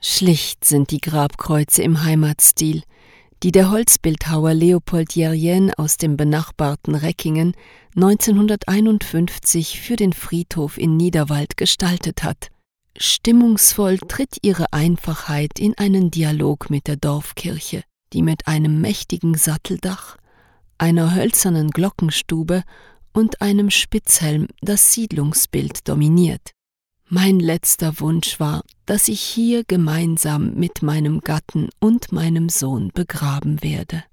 Schlicht sind die Grabkreuze im Heimatstil, die der Holzbildhauer Leopold Jeryen aus dem benachbarten Reckingen 1951 für den Friedhof in Niederwald gestaltet hat. Stimmungsvoll tritt ihre Einfachheit in einen Dialog mit der Dorfkirche, die mit einem mächtigen Satteldach, einer hölzernen Glockenstube und einem Spitzhelm das Siedlungsbild dominiert. Mein letzter Wunsch war, dass ich hier gemeinsam mit meinem Gatten und meinem Sohn begraben werde.